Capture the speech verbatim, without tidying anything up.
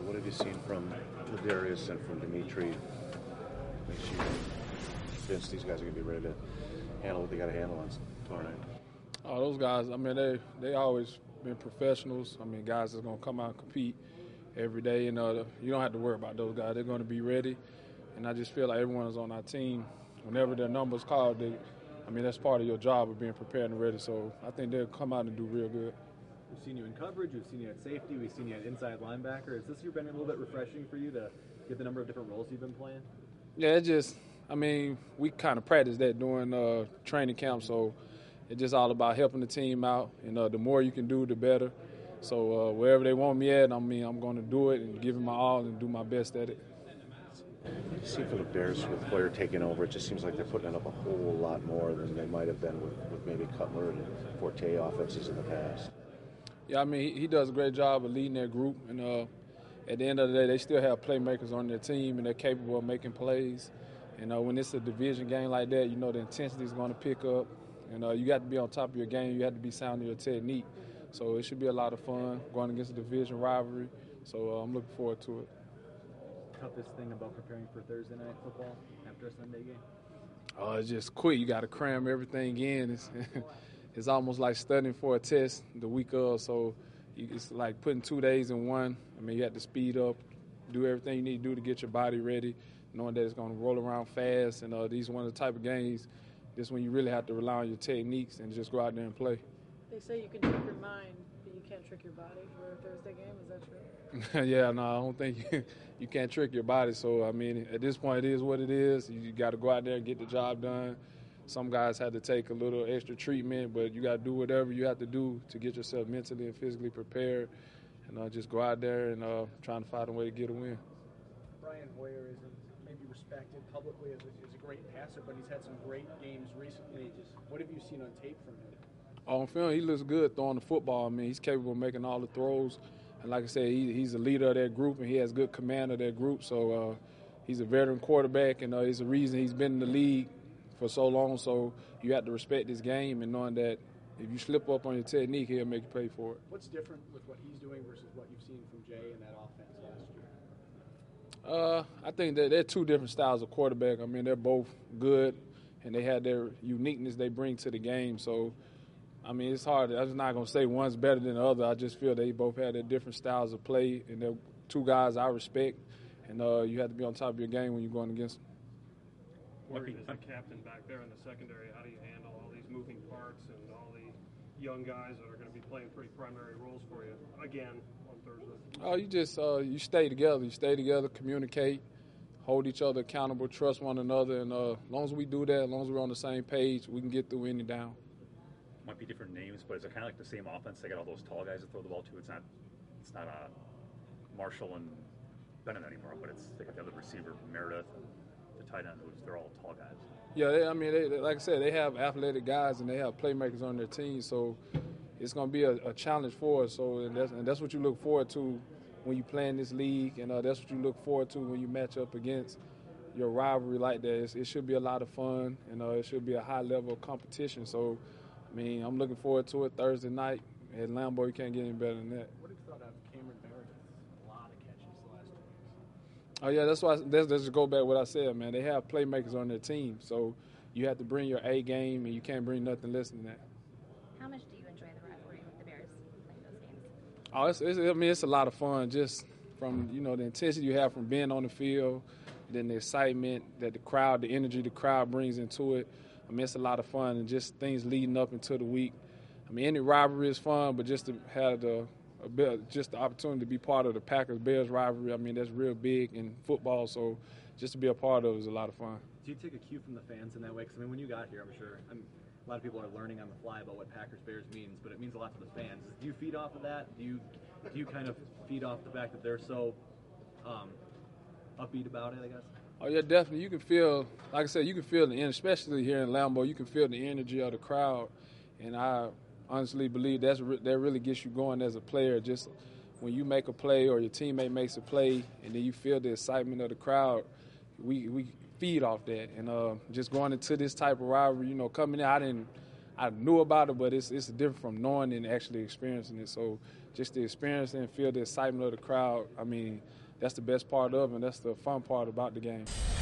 What have you seen from Ladarius and from Dimitri? Makes you convinced these guys are going to be ready to handle what they got to handle on tomorrow night. Oh, those guys, I mean, they they always been professionals. I mean, guys that's going to come out and compete every day. And uh, you don't have to worry about those guys. They're going to be ready. And I just feel like everyone is on our team. Whenever their number's called, they, I mean, that's part of your job of being prepared and ready. So I think they'll come out and do real good. We've seen you in coverage. We've seen you at safety. We've seen you at inside linebacker. Has this year been a little bit refreshing for you to get the number of different roles you've been playing? Yeah, it just, I mean, we kind of practiced that during uh, training camp. So it's just all about helping the team out. And uh, the more you can do, the better. So uh, wherever they want me at, I mean, I'm going to do it and give it my all and do my best at it. You see for the Bears with Hoyer taking over, it just seems like they're putting up a whole lot more than they might have been with, with maybe Cutler and Forte offenses in the past. Yeah, I mean, he, he does a great job of leading their group. And uh, at the end of the day, they still have playmakers on their team, and they're capable of making plays. And uh, when it's a division game like that, you know the intensity is going to pick up. And uh, you got to be on top of your game. You have to be sound in your technique. So it should be a lot of fun going against a division rivalry. So uh, I'm looking forward to it. Toughest thing about preparing for Thursday night football after a Sunday game? Oh, it's just quick. You got to cram everything in. It's, it's almost like studying for a test the week of. So it's like putting two days in one. I mean, you have to speed up, do everything you need to do to get your body ready, knowing that it's going to roll around fast. And uh, these are one of the type of games, this when you really have to rely on your techniques and just go out there and play. They say you can trick your mind, but you can't trick your body for a Thursday game. Is that true? Yeah, no, I don't think you, you can't trick your body. So, I mean, at this point, it is what it is. You, you got to go out there and get the job done. Some guys had to take a little extra treatment, but you got to do whatever you have to do to get yourself mentally and physically prepared. And uh, just go out there and uh, trying to find a way to get a win. Brian Hoyer isn't maybe respected publicly as a, as a great passer, but he's had some great games recently. Just what have you seen on tape from him? On film, he looks good throwing the football. I mean, he's capable of making all the throws. And like I said, he, he's a leader of that group, and he has good command of that group. So uh, he's a veteran quarterback, and uh, it's a reason he's been in the league for so long. So you have to respect his game and knowing that if you slip up on your technique, he'll make you pay for it. What's different with what he's doing versus what you've seen from Jay in that offense last year? Uh, I think that they're two different styles of quarterback. I mean, they're both good, and they have their uniqueness they bring to the game. So, I mean, it's hard. I'm just not going to say one's better than the other. I just feel they both have their different styles of play, and they're two guys I respect. And uh, you have to be on top of your game when you're going against them. Working as a captain back there in the secondary, how do you handle all these moving parts and all the young guys that are going to be playing pretty primary roles for you again on Thursday? Oh, you just uh, you stay together. You stay together, communicate, hold each other accountable, trust one another, and uh, as long as we do that, as long as we're on the same page, we can get through any down. Might be different names, but is it kind of like the same offense? They got all those tall guys that throw the ball to. It's not, it's not uh, Marshall and Bennett anymore, but it's they got the other receiver, Meredith, and the tight end, who's they're all tall guys. Yeah, they, I mean, they, they, like I said, they have athletic guys and they have playmakers on their team, so it's going to be a, a challenge for us. So and that's, and that's what you look forward to when you play in this league, and uh, that's what you look forward to when you match up against your rivalry like that. It's, it should be a lot of fun, and uh, it should be a high level of competition. So, I mean, I'm looking forward to it Thursday night at Lambeau. You can't get any better than that. What have you thought of Cameron Meredith? A lot of catches the last two weeks. Oh, yeah, that's why that's, that's just go back to what I said, man. They have playmakers on their team, so you have to bring your A game, and you can't bring nothing less than that. How much do you enjoy the rivalry with the Bears playing those games? Oh, it's, it's, I mean, it's a lot of fun just from, you know, the intensity you have from being on the field, then the excitement that the crowd, the energy the crowd brings into it. I mean, it's a lot of fun, and just things leading up into the week. I mean, any rivalry is fun, but just to have the a bit, just the opportunity to be part of the Packers-Bears rivalry, I mean, that's real big in football. So just to be a part of it is a lot of fun. Do you take a cue from the fans in that way? Because I mean, when you got here, I'm sure I'm, a lot of people are learning on the fly about what Packers-Bears means, but it means a lot to the fans. Do you feed off of that? Do you do you kind of feed off the fact that they're so um, upbeat about it, I guess? Oh, yeah, definitely. You can feel, like I said, you can feel the energy, especially here in Lambeau, you can feel the energy of the crowd. And I honestly believe that's re- that really gets you going as a player. Just when you make a play or your teammate makes a play and then you feel the excitement of the crowd, we we feed off that. And uh, just going into this type of rivalry, you know, coming in, I didn't, I knew about it, but it's it's different from knowing and actually experiencing it. So just the experience and feel the excitement of the crowd. I mean, that's the best part of it, and that's the fun part about the game.